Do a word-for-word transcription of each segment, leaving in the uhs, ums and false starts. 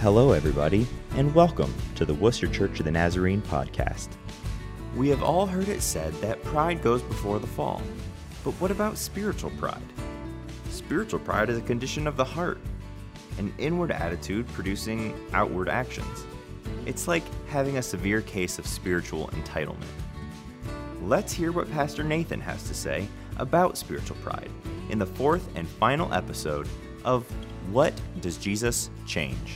Hello, everybody, and welcome to the Worcester Church of the Nazarene podcast. We have all heard it said that pride goes before the fall. But what about spiritual pride? Spiritual pride is a condition of the heart, an inward attitude producing outward actions. It's like having a severe case of spiritual entitlement. Let's hear what Pastor Nathan has to say about spiritual pride in the fourth and final episode of What Does Jesus Change?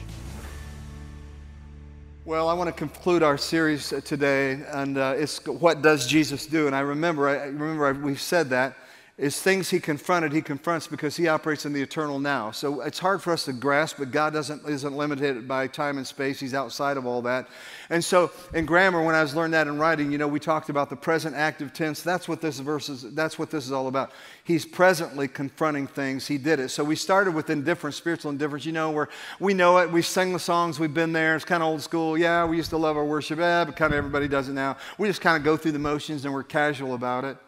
Well, I want to conclude our series today, and uh, it's What Does Jesus Do? And I remember, I remember I, we've said that. It's things he confronted, he confronts because he operates in the eternal now. So it's hard for us to grasp, but God doesn't, isn't limited by time and space. He's outside of all that. And so in grammar, when I was learning that in writing, you know, we talked about the present active tense. That's what this verse is, that's what this is all about. He's presently confronting things. He did it. So we started with indifference, spiritual indifference. You know, where we know it. We've sang the songs. We've been there. It's kind of old school. Yeah, we used to love our worship. Yeah, but kind of everybody does it now. We just kind of go through the motions and we're casual about it.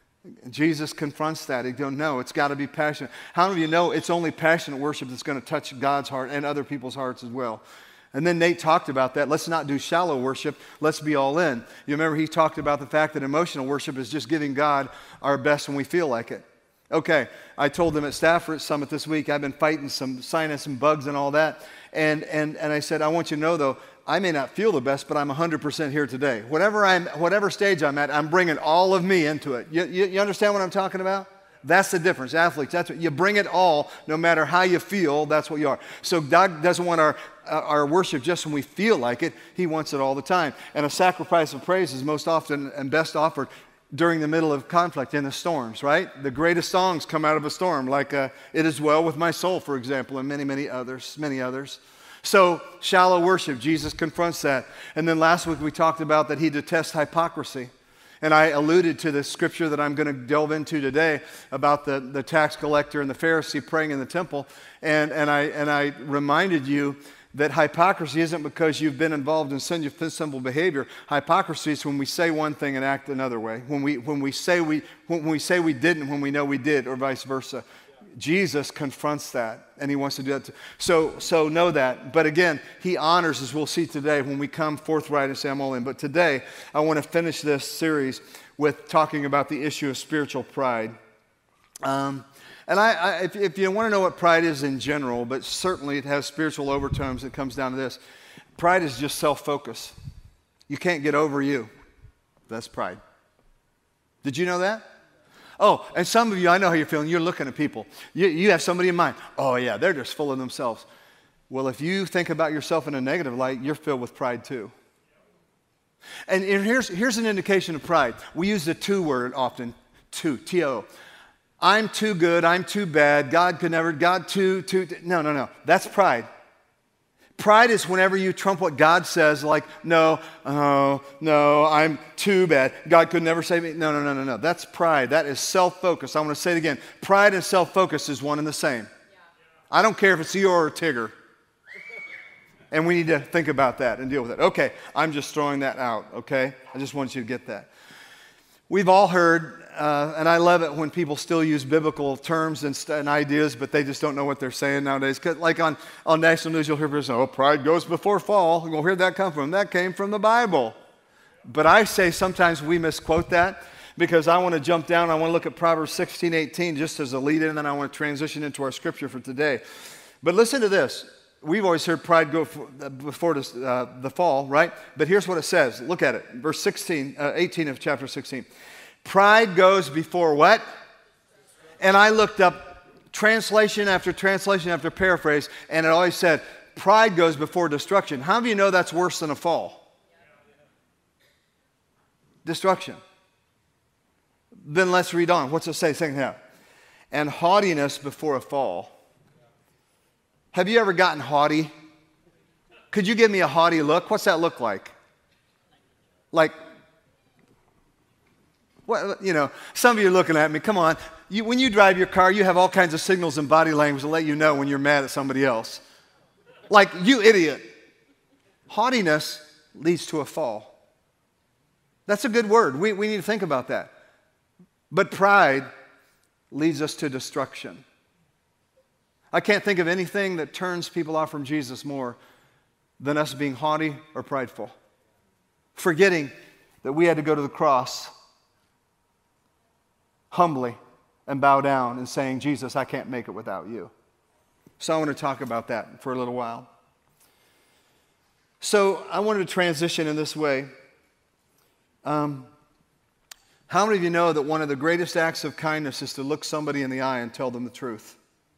Jesus confronts that. He don't know. It's got to be passionate. How many of you know it's only passionate worship that's going to touch God's heart and other people's hearts as well? And then Nate talked about that. Let's not do shallow worship. Let's be all in. You remember he talked about the fact that emotional worship is just giving God our best when we feel like it. Okay, I told them at Stafford Summit this week, I've been fighting some sinus and bugs and all that. And, and, and I said, I want you to know, though, I may not feel the best, but I'm one hundred percent here today. Whatever, I'm, whatever stage I'm at, I'm bringing all of me into it. You, you, you understand what I'm talking about? That's the difference. Athletes, that's what, you bring it all, no matter how you feel, that's what you are. So God doesn't want our, uh, our worship just when we feel like it. He wants it all the time. And a sacrifice of praise is most often and best offered during the middle of conflict, in the storms, right? The greatest songs come out of a storm, like uh, It Is Well With My Soul, for example, and many, many others, many others. So shallow worship, Jesus confronts that. And then last week we talked about that he detests hypocrisy. And I alluded to the scripture that I'm going to delve into today about the, the tax collector and the Pharisee praying in the temple. And, and, I, and I reminded you that hypocrisy isn't because you've been involved in sinful behavior. Hypocrisy is when we say one thing and act another way. When we, when we, say, we, when we say we didn't when we know we did, or vice versa. Jesus confronts that, and he wants to do that too. So, so know that. But again, he honors, as we'll see today, when we come forthright and say, I'm all in. But today, I want to finish this series with talking about the issue of spiritual pride. Um, and I, I if, if you want to know what pride is in general, but certainly it has spiritual overtones, it comes down to this. Pride is just self-focus. You can't get over you. That's pride. Did you know that? Oh, and some of you, I know how you're feeling. You're looking at people. You, you have somebody in mind. Oh, yeah, they're just full of themselves. Well, if you think about yourself in a negative light, you're filled with pride too. And here's, here's an indication of pride. We use the to word often, to, T O. I'm too good, I'm too bad, God could never, God too, too. No, no, no. That's pride. Pride is whenever you trump what God says, like, no, oh, no, I'm too bad. God could never save me. No, no, no, no, no. That's pride. That is self-focus. I want to say it again. Pride and self-focus is one and the same. Yeah. I don't care if it's Eeyore or Tigger. And we need to think about that and deal with it. Okay, I'm just throwing that out, okay? I just want you to get that. We've all heard, uh, and I love it when people still use biblical terms and, st- and ideas, but they just don't know what they're saying nowadays. 'Cause like on, on national news, you'll hear people say, oh, pride goes before fall. Well, where'd that come from? That came from the Bible. But I say sometimes we misquote that because I want to jump down. I want to look at Proverbs sixteen eighteen just as a lead-in, and then I want to transition into our scripture for today. But listen to this. We've always heard pride go for, uh, before this, uh, the fall, right? But here's what it says. Look at it. Verse sixteen, uh, eighteen of chapter sixteen. Pride goes before what? And I looked up translation after translation after paraphrase, and it always said, pride goes before destruction. How many of you know that's worse than a fall? Destruction. Then let's read on. What's it say? Second half. And haughtiness before a fall. Have you ever gotten haughty? Could you give me a haughty look? What's that look like? Like, what, you know, some of you are looking at me. Come on. You, when you drive your car, you have all kinds of signals and body language to let you know when you're mad at somebody else. Like, you idiot. Haughtiness leads to a fall. That's a good word. We, we need to think about that. But pride leads us to destruction. I can't think of anything that turns people off from Jesus more than us being haughty or prideful. Forgetting that we had to go to the cross humbly and bow down and saying, Jesus, I can't make it without you. So I want to talk about that for a little while. So I wanted to transition in this way. Um, how many of you know that one of the greatest acts of kindness is to look somebody in the eye and tell them the truth?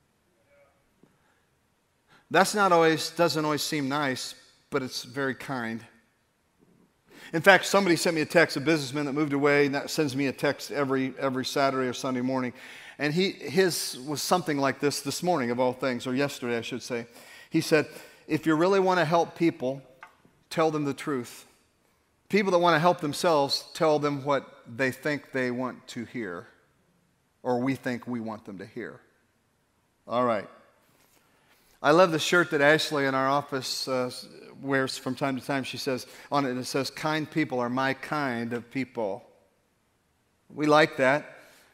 That's not always, doesn't always seem nice, but it's very kind. In fact, somebody sent me a text, a businessman that moved away, and that sends me a text every every Saturday or Sunday morning. And he his was something like this this morning, of all things, or yesterday, I should say. He said, if you really want to help people, tell them the truth. People that want to help themselves, tell them what they think they want to hear, or we think we want them to hear. All right. I love the shirt that Ashley in our office uh, wears from time to time. She says on it, it says, kind people are my kind of people. We like that.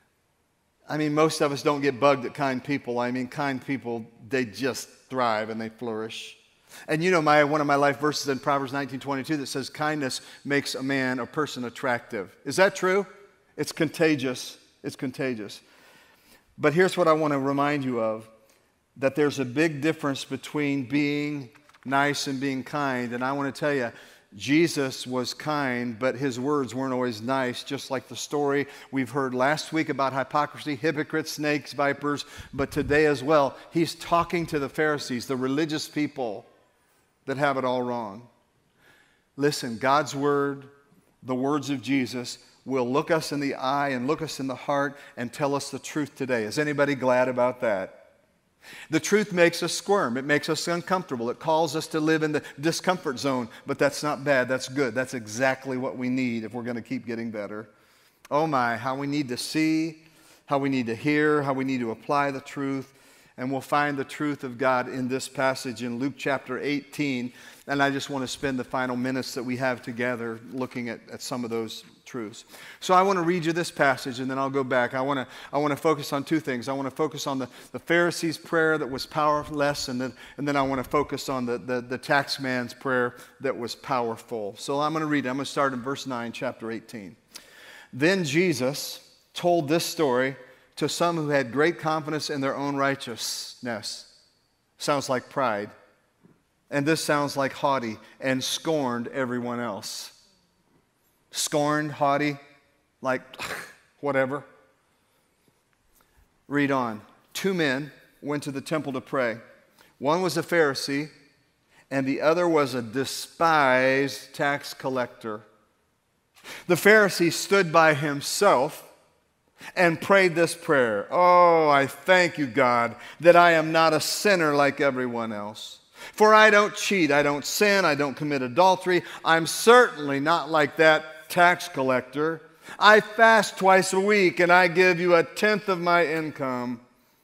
I mean, most of us don't get bugged at kind people. I mean, kind people, they just thrive and they flourish. And you know my one of my life verses in Proverbs nineteen twenty-two that says, kindness makes a man, a person attractive. Is that true? It's contagious. It's contagious. But here's what I want to remind you of. That there's a big difference between being nice and being kind. And I want to tell you, Jesus was kind, but his words weren't always nice, just like the story we've heard last week about hypocrisy, hypocrites, snakes, vipers, but today as well. He's talking to the Pharisees, the religious people that have it all wrong. Listen, God's word, the words of Jesus, will look us in the eye and look us in the heart and tell us the truth today. Is anybody glad about that? The truth makes us squirm. It makes us uncomfortable. It calls us to live in the discomfort zone, but that's not bad. That's good. That's exactly what we need if we're going to keep getting better. Oh my, how we need to see, how we need to hear, how we need to apply the truth. And we'll find the truth of God in this passage in Luke chapter eighteen. And I just want to spend the final minutes that we have together looking at, at some of those truths. So I want to read you this passage and then I'll go back. I want to, I want to focus on two things. I want to focus on the, the Pharisees' prayer that was powerless, and then, and then I want to focus on the, the, the tax man's prayer that was powerful. So I'm going to read it. I'm going to start in verse nine, chapter eighteen. Then Jesus told this story to some who had great confidence in their own righteousness. Sounds like pride. And this sounds like haughty, and scorned everyone else. Scorned, haughty, like whatever. Read on. Two men went to the temple to pray. One was a Pharisee, and the other was a despised tax collector. The Pharisee stood by himself and prayed this prayer. Oh, I thank you, God, that I am not a sinner like everyone else. For I don't cheat, I don't sin, I don't commit adultery. I'm certainly not like that tax collector. I fast twice a week and I give you a tenth of my income.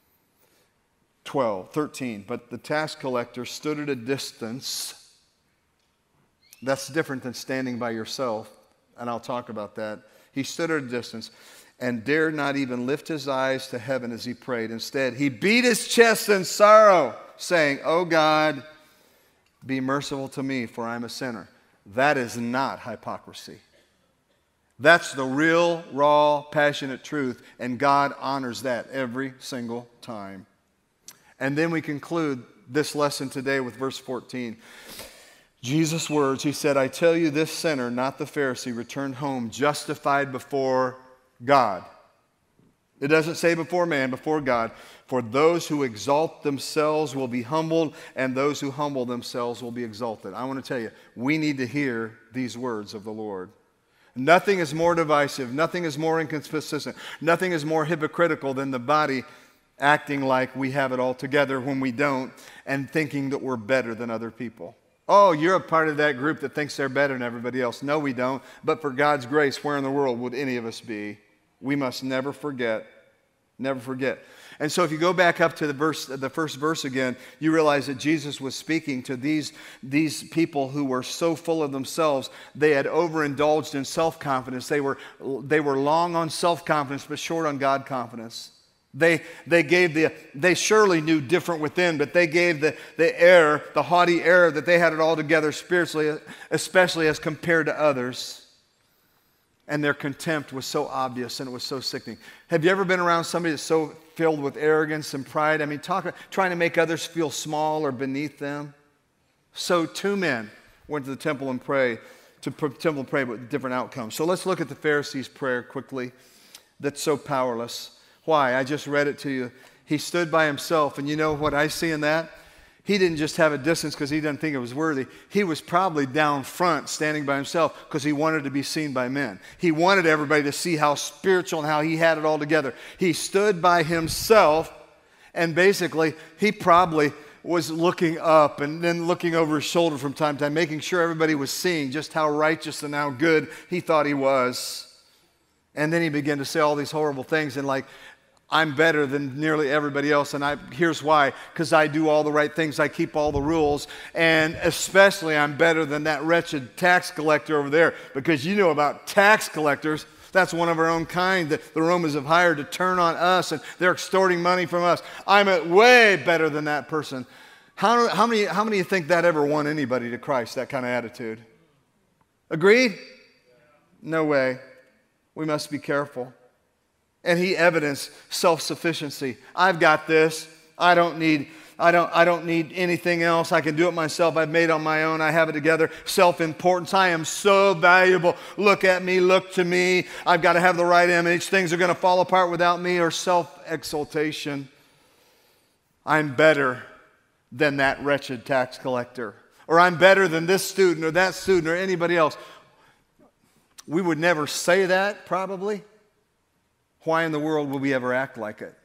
twelve, thirteen. But the tax collector stood at a distance. That's different than standing by yourself, and I'll talk about that. He stood at a distance and dared not even lift his eyes to heaven as he prayed. Instead, he beat his chest in sorrow, saying, "Oh God, be merciful to me, for I'm a sinner." That is not hypocrisy. That's the real, raw, passionate truth, and God honors that every single time. And then we conclude this lesson today with verse fourteen. Jesus' words, he said, "I tell you, this sinner, not the Pharisee, returned home justified before God." It doesn't say before man, before God. For those who exalt themselves will be humbled, and those who humble themselves will be exalted. I want to tell you, we need to hear these words of the Lord. Nothing is more divisive, nothing is more inconsistent, nothing is more hypocritical than the body acting like we have it all together when we don't, and thinking that we're better than other people. Oh, you're a part of that group that thinks they're better than everybody else. No, we don't. But for God's grace, where in the world would any of us be? We must never forget. Never forget. And so if you go back up to the verse, the first verse again, you realize that Jesus was speaking to these, these people who were so full of themselves. They had overindulged in self-confidence. They were, they were long on self-confidence, but short on God confidence. They, they gave the, they surely knew different within, but they gave the, the air, the haughty air that they had it all together spiritually, especially as compared to others. And their contempt was so obvious and it was so sickening. Have you ever been around somebody that's so filled with arrogance and pride? I mean, talk, trying to make others feel small or beneath them. So two men went to the temple and prayed, to the temple and pray, but with different outcomes. So let's look at the Pharisees' prayer quickly. That's so powerless. Why? I just read it to you. He stood by himself, and you know what I see in that? He didn't just have a distance because he didn't think it was worthy. He was probably down front standing by himself because he wanted to be seen by men. He wanted everybody to see how spiritual and how he had it all together. He stood by himself, and basically he probably was looking up and then looking over his shoulder from time to time, making sure everybody was seeing just how righteous and how good he thought he was. And then he began to say all these horrible things and like, I'm better than nearly everybody else, and I, here's why. Because I do all the right things, I keep all the rules, and especially I'm better than that wretched tax collector over there. Because you know about tax collectors, that's one of our own kind that the Romans have hired to turn on us, and they're extorting money from us. I'm a, way better than that person. How, how many, how many of you think that ever won anybody to Christ, that kind of attitude? Agreed? No way. We must be careful. And he evidenced self-sufficiency. I've got this. I don't need, I don't, I don't need anything else. I can do it myself. I've made it on my own. I have it together. Self-importance. I am so valuable. Look at me. Look to me. I've got to have the right image. Things are going to fall apart without me. Or self-exaltation. I'm better than that wretched tax collector. Or I'm better than this student or that student or anybody else. We would never say that, probably. Why in the world would we ever act like it?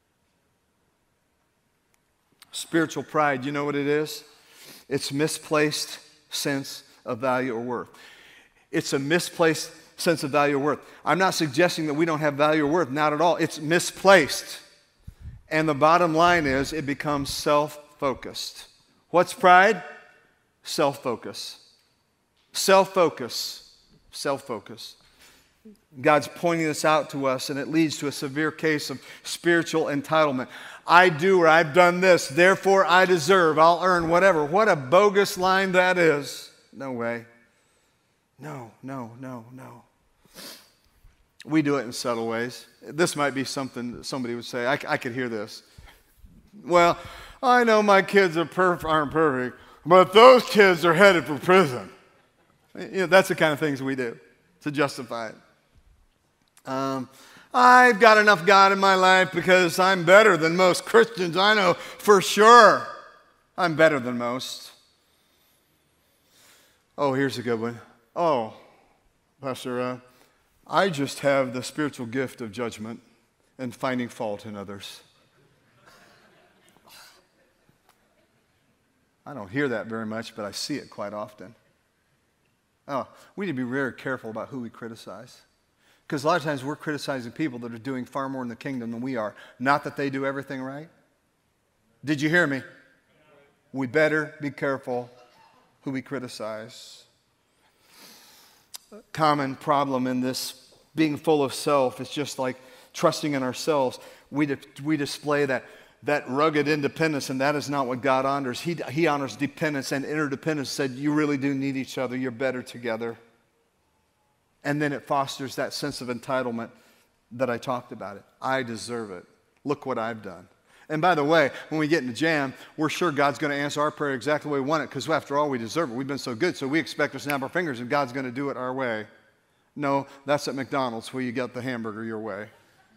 Spiritual pride, you know what it is? It's misplaced sense of value or worth. It's a misplaced sense of value or worth. I'm not suggesting that we don't have value or worth, not at all. It's misplaced. And the bottom line is it becomes self-focused. What's pride? Self-focus. Self-focus. Self-focus. God's pointing this out to us, and it leads to a severe case of spiritual entitlement. I do, or I've done this, therefore I deserve, I'll earn whatever. What a bogus line that is. No way. No, no, no, no. We do it in subtle ways. This might be something that somebody would say. I, I could hear this. Well, I know my kids are perf- aren't perfect, but those kids are headed for prison. You know, that's the kind of things we do to justify it. Um, I've got enough God in my life because I'm better than most Christians. I know for sure I'm better than most. Oh, here's a good one. Oh, Pastor, uh, I just have the spiritual gift of judgment and finding fault in others. I don't hear that very much, but I see it quite often. Oh, we need to be very careful about who we criticize. Because a lot of times we're criticizing people that are doing far more in the kingdom than we are. Not that they do everything right. Did you hear me? We better be careful who we criticize. A common problem in this being full of self is just like trusting in ourselves. We, di- we display that, that rugged independence, and that is not what God honors. He, he honors dependence and interdependence. Said you really do need each other. You're better together. And then it fosters that sense of entitlement that I talked about it. I deserve it. Look what I've done. And by the way, when we get in the jam, we're sure God's going to answer our prayer exactly the way we want it, because after all, we deserve it. We've been so good, so we expect to snap our fingers and God's going to do it our way. No, that's at McDonald's where you get the hamburger your way.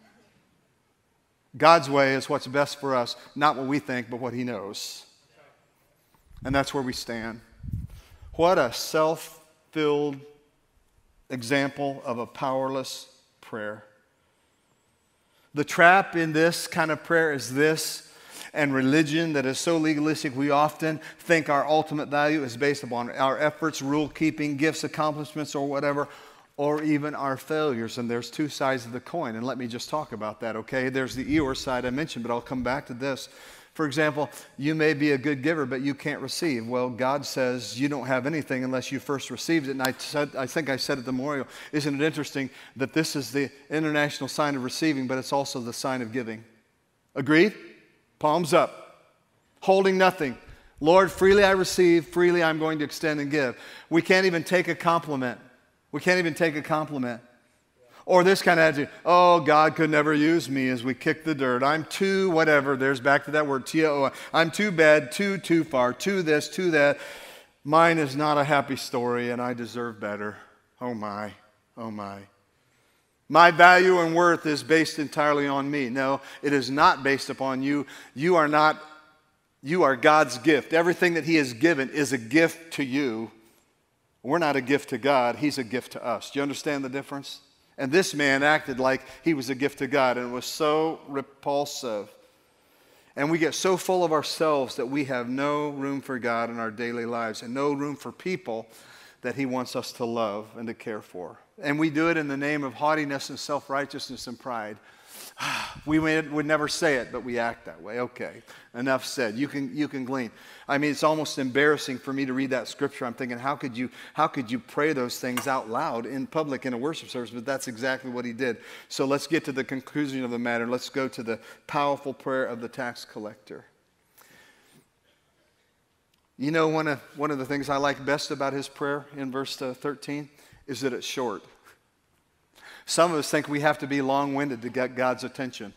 God's way is what's best for us, not what we think, but what He knows. And that's where we stand. What a self-filled example of a powerless prayer. The trap in this kind of prayer is this, and religion that is so legalistic, we often think our ultimate value is based upon our efforts, rule-keeping, gifts, accomplishments, or whatever, or even our failures. And there's two sides of the coin, and let me just talk about that, okay? There's the Eeyore side I mentioned, but I'll come back to this. For example, you may be a good giver, but you can't receive. Well, God says you don't have anything unless you first received it. And I said, I think I said at the memorial, isn't it interesting that this is the international sign of receiving, but it's also the sign of giving? Agreed? Palms up. Holding nothing. Lord, freely I receive, freely I'm going to extend and give. We can't even take a compliment. We can't even take a compliment. Or this kind of attitude, oh, God could never use me as we kick the dirt. I'm too whatever. There's back to that word, T O O. I'm too bad, too, too far, too this, too that. Mine is not a happy story, and I deserve better. Oh, my. Oh, my. My value and worth is based entirely on me. No, it is not based upon you. You are not, you are God's gift. Everything that He has given is a gift to you. We're not a gift to God. He's a gift to us. Do you understand the difference? And this man acted like he was a gift to God, and it was so repulsive. And we get so full of ourselves that we have no room for God in our daily lives and no room for people that He wants us to love and to care for. And we do it in the name of haughtiness and self-righteousness and pride. We would never say it, but we act that way. Okay, enough said. You can, you can glean. I mean, it's almost embarrassing for me to read that scripture. I'm thinking, how could you, how could you pray those things out loud in public in a worship service? But that's exactly what he did. So let's get to the conclusion of the matter. Let's go to the powerful prayer of the tax collector. You know, one of, one of the things I like best about his prayer in verse uh, thirteen is that it's short. Some of us think we have to be long-winded to get God's attention.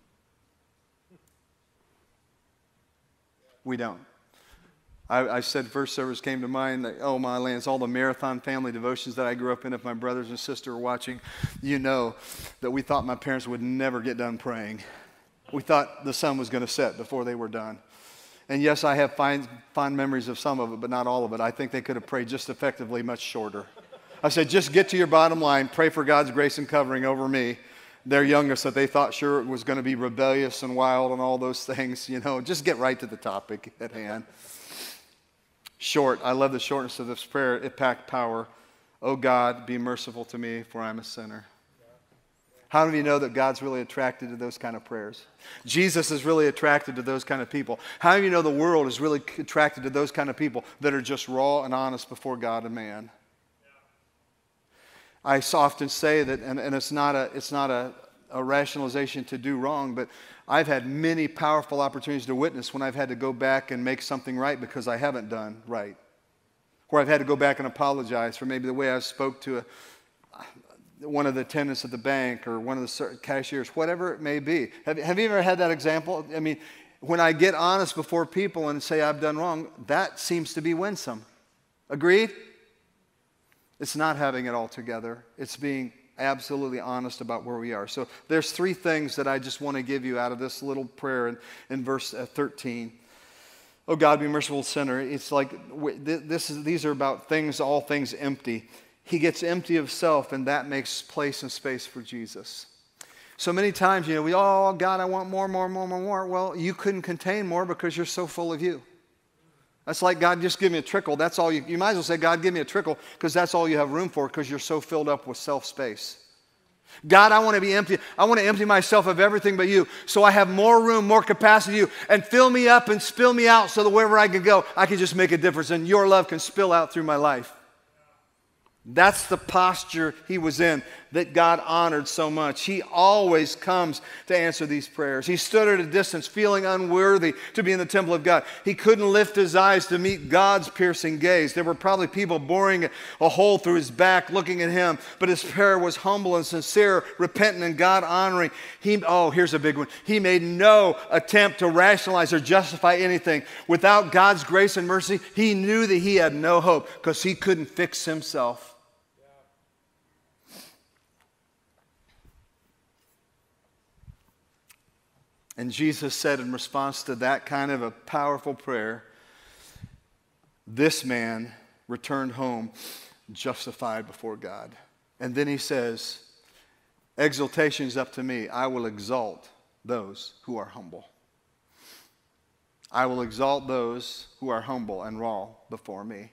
We don't. I, I said first service came to mind, that, oh my lands, all the marathon family devotions that I grew up in, if my brothers and sisters are watching, you know that we thought my parents would never get done praying. We thought the sun was going to set before they were done. And yes, I have fine, fond memories of some of it, but not all of it. I think they could have prayed just effectively much shorter. I said, just get to your bottom line. Pray for God's grace and covering over me. Their youngest that they thought sure it was going to be rebellious and wild and all those things. You know, just get right to the topic at hand. Short. I love the shortness of this prayer. It packed power. Oh God, be merciful to me, for I'm a sinner. How many of you know that God's really attracted to those kind of prayers? Jesus is really attracted to those kind of people. How many of you know the world is really attracted to those kind of people that are just raw and honest before God and man? I often say that, and, and it's not, a, it's not a, a rationalization to do wrong, but I've had many powerful opportunities to witness when I've had to go back and make something right because I haven't done right. Where I've had to go back and apologize for maybe the way I spoke to a, one of the attendants at the bank or one of the cashiers, whatever it may be. Have, have you ever had that example? I mean, when I get honest before people and say I've done wrong, that seems to be winsome. Agreed? It's not having it all together. It's being absolutely honest about where we are. So there's three things that I just want to give you out of this little prayer in, in verse uh, thirteen. Oh God, be merciful sinner. It's like this is, these are about things, all things empty. He gets empty of self, and that makes place and space for Jesus. So many times, you know, we, oh God, I want more, more, more, more, more. Well, you couldn't contain more because you're so full of you. That's like, God, just give me a trickle. That's all you, you might as well say, God, give me a trickle, because that's all you have room for, because you're so filled up with self-space. God, I want to be empty. I want to empty myself of everything but you, so I have more room, more capacity you, and fill me up and spill me out so that wherever I can go, I can just make a difference, and your love can spill out through my life. That's the posture he was in that God honored so much. He always comes to answer these prayers. He stood at a distance feeling unworthy to be in the temple of God. He couldn't lift his eyes to meet God's piercing gaze. There were probably people boring a hole through his back looking at him, but his prayer was humble and sincere, repentant and God honoring. He, oh, here's a big one. He made no attempt to rationalize or justify anything. Without God's grace and mercy, he knew that he had no hope because he couldn't fix himself. And Jesus said in response to that kind of a powerful prayer, this man returned home justified before God. And then he says, exaltation is up to me. I will exalt those who are humble. I will exalt those who are humble and raw before me.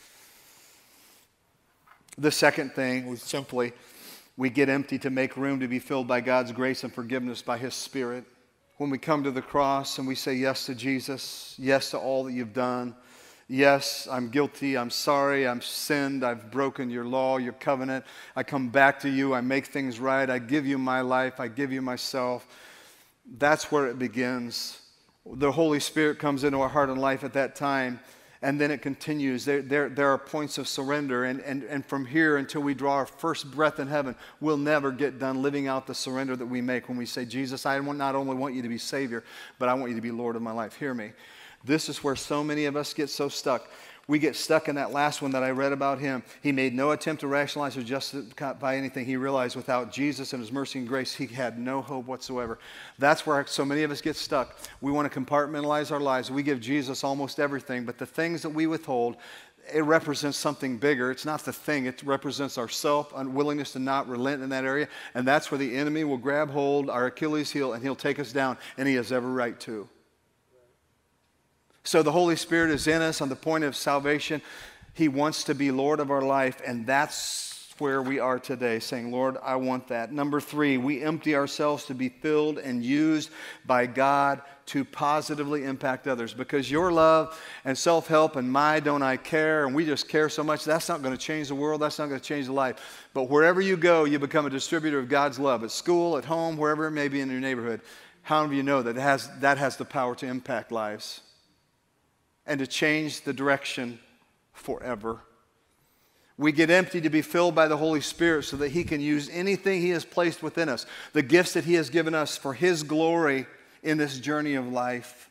The second thing was simply, we get empty to make room to be filled by God's grace and forgiveness by His Spirit. When we come to the cross and we say yes to Jesus, yes to all that you've done, yes, I'm guilty, I'm sorry, I'm sinned, I've broken your law, your covenant, I come back to you, I make things right, I give you my life, I give you myself. That's where it begins. The Holy Spirit comes into our heart and life at that time, and then it continues. There, there, there are points of surrender, and, and, and from here until we draw our first breath in heaven, we'll never get done living out the surrender that we make when we say, Jesus, I not only want you to be Savior, but I want you to be Lord of my life. Hear me. This is where so many of us get so stuck. We get stuck in that last one that I read about him. He made no attempt to rationalize or justify anything. He realized without Jesus and his mercy and grace, he had no hope whatsoever. That's where so many of us get stuck. We want to compartmentalize our lives. We give Jesus almost everything, but the things that we withhold, it represents something bigger. It's not the thing. It represents our self, unwillingness to not relent in that area, and that's where the enemy will grab hold, our Achilles heel, and he'll take us down, and he has every right to. So the Holy Spirit is in us on the point of salvation. He wants to be Lord of our life, and that's where we are today, saying, Lord, I want that. Number three, we empty ourselves to be filled and used by God to positively impact others. Because your love and self-help and my don't I care, and we just care so much, that's not going to change the world. That's not going to change the life. But wherever you go, you become a distributor of God's love. At school, at home, wherever it may be in your neighborhood. How many of you know that it has, that has the power to impact lives and to change the direction forever? We get empty to be filled by the Holy Spirit so that he can use anything he has placed within us, the gifts that he has given us for his glory in this journey of life.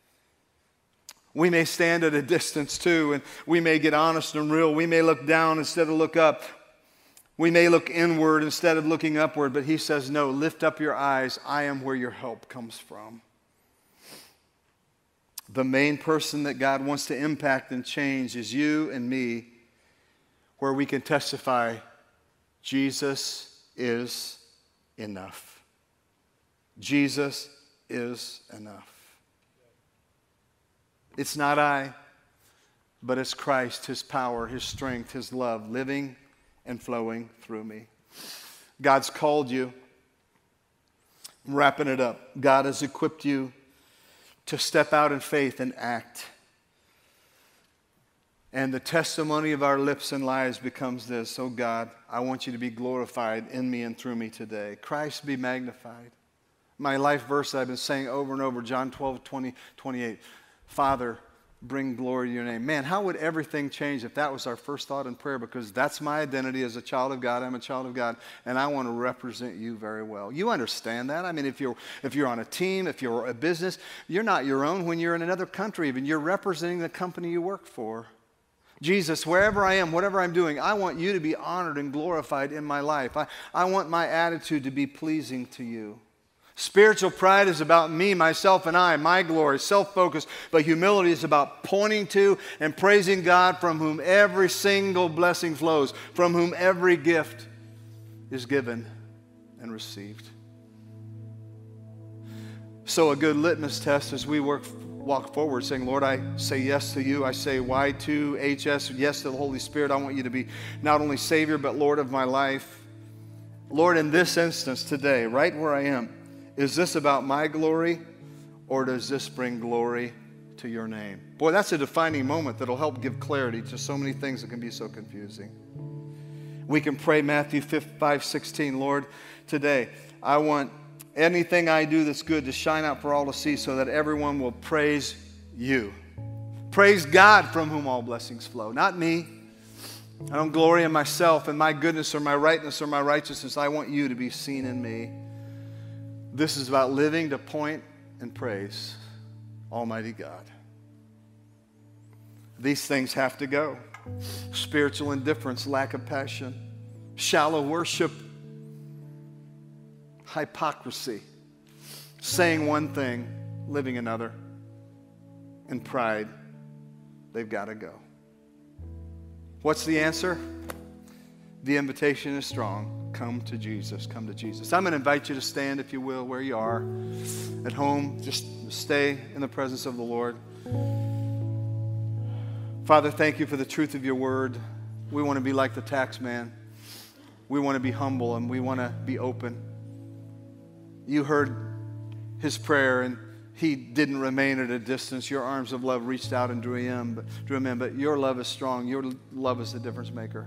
We may stand at a distance too, and we may get honest and real. We may look down instead of look up. We may look inward instead of looking upward, but he says, no, lift up your eyes. I am where your help comes from. The main person that God wants to impact and change is you and me, where we can testify, Jesus is enough. Jesus is enough. It's not I, but it's Christ, his power, his strength, his love, living and flowing through me. God's called you. I'm wrapping it up. God has equipped you to step out in faith and act. And the testimony of our lips and lives becomes this: oh God, I want you to be glorified in me and through me today. Christ be magnified. My life verse that I've been saying over and over, John twelve, twenty, twenty-eight. Father, bring glory to your name. Man, how would everything change if that was our first thought in prayer? Because that's my identity as a child of God. I'm a child of God, and I want to represent you very well. You understand that? I mean, if you're, if you're on a team, if you're a business, you're not your own when you're in another country. Even you're representing the company you work for. Jesus, wherever I am, whatever I'm doing, I want you to be honored and glorified in my life. I, I want my attitude to be pleasing to you. Spiritual pride is about me, myself, and I, my glory, self-focus. But humility is about pointing to and praising God, from whom every single blessing flows, from whom every gift is given and received. So a good litmus test as we work, walk forward, saying, Lord, I say yes to you. I say Y two H S, yes to the Holy Spirit. I want you to be not only Savior, but Lord of my life. Lord, in this instance today, right where I am, is this about my glory, or does this bring glory to your name? Boy, that's a defining moment that'll help give clarity to so many things that can be so confusing. We can pray Matthew five sixteen, Lord, today, I want anything I do that's good to shine out for all to see, so that everyone will praise you. Praise God, from whom all blessings flow, not me. I don't glory in myself and my goodness or my rightness or my righteousness. I want you to be seen in me. This is about living to point and praise Almighty God. These things have to go. Spiritual indifference, lack of passion, shallow worship, hypocrisy, saying one thing, living another, and pride. They've got to go. What's the answer? The invitation is strong. Come to Jesus. Come to Jesus. I'm going to invite you to stand, if you will, where you are. At home, just stay in the presence of the Lord. Father, thank you for the truth of your word. We want to be like the tax man. We want to be humble, and we want to be open. You heard his prayer, and he didn't remain at a distance. Your arms of love reached out and drew him, but, drew him in. But your love is strong. Your love is the difference maker.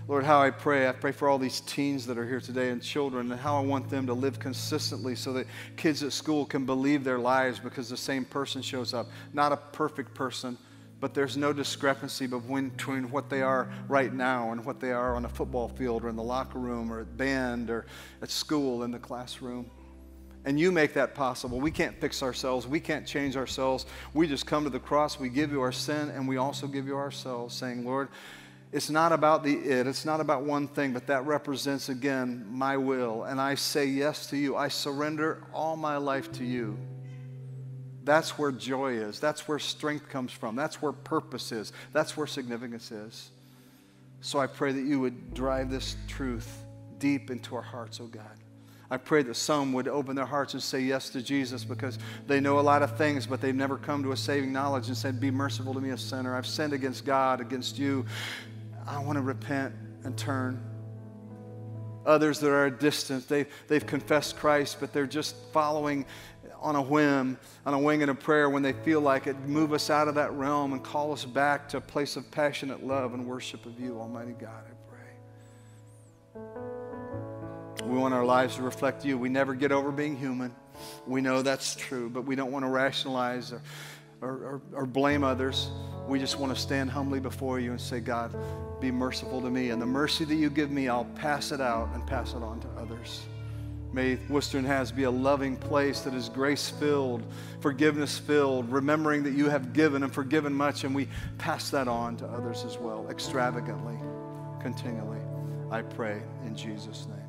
Lord, how I pray, I pray for all these teens that are here today and children, and how I want them to live consistently so that kids at school can believe their lives because the same person shows up. Not a perfect person, but there's no discrepancy between, between what they are right now and what they are on a football field or in the locker room or at band or at school in the classroom. And you make that possible. We can't fix ourselves. We can't change ourselves. We just come to the cross. We give you our sin, and we also give you ourselves, saying, Lord, it's not about the it. It's not about one thing, but that represents, again, my will. And I say yes to you. I surrender all my life to you. That's where joy is. That's where strength comes from. That's where purpose is. That's where significance is. So I pray that you would drive this truth deep into our hearts, oh God. I pray that some would open their hearts and say yes to Jesus because they know a lot of things, but they've never come to a saving knowledge and said, be merciful to me, a sinner. I've sinned against God, against you. I want to repent and turn. Others that are at a distance, they, they've confessed Christ, but they're just following on a whim, on a wing and a prayer when they feel like it. Move us out of that realm and call us back to a place of passionate love and worship of you, Almighty God, I pray. We want our lives to reflect you. We never get over being human. We know that's true, but we don't want to rationalize or, or, or, or blame others. We just want to stand humbly before you and say, God, be merciful to me. And the mercy that you give me, I'll pass it out and pass it on to others. May Worcester and Has be a loving place that is grace-filled, forgiveness-filled, remembering that you have given and forgiven much, and we pass that on to others as well, extravagantly, continually. I pray in Jesus' name.